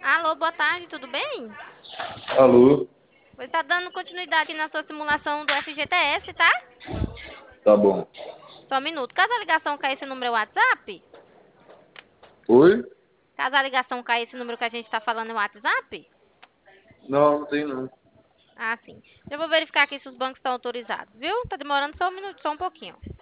Alô, boa tarde, tudo bem? Alô, Você está dando continuidade na sua simulação do FGTS, tá? tá bom. Só um minuto. Caso a ligação cair, esse número é o WhatsApp? Oi? Caso a ligação cair, esse número que a gente está falando é o WhatsApp? Não, não tem não. Ah, sim. Eu vou verificar aqui se os bancos estão autorizados, viu? Tá demorando só um minuto, só um pouquinho.